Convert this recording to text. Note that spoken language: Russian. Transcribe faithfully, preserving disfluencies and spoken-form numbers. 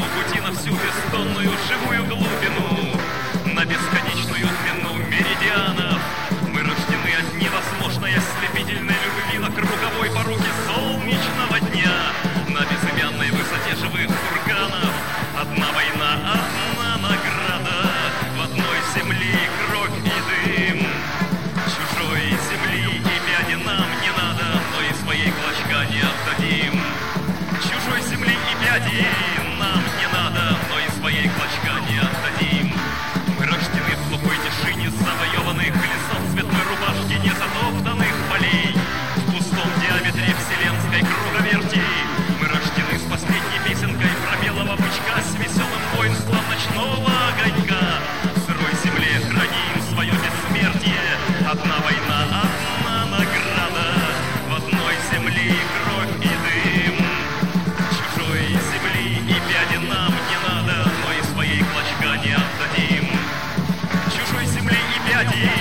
пути на всю бестонную живую глубину, на бесконечную длину меридианов. Мы рождены от невозможной ослепительной любви на круговой поруке солнечного дня, на безымянной высоте живых курганов. Одна война, одна награда, в одной земли кровь и дым. Чужой земли и пяди нам не надо, но и своей клочка не отдадим. Чужой земли и пяди нам не надо, но и своей клочка не отдадим. Мы рождены в глухой тишине завоеванных лесов, цветной рубашки незатоптанных полей, в пустом диаметре вселенской круговерти. Мы рождены с последней песенкой про белого бычка, с веселым воинством ночного огонька. В сырой земле храним свое бессмертие. Одна война, одна награда, в одной земли кровь и дым. Чужой земли и пяди нам не надо, но и своей клочка не отдадим. Чужой земли и пяди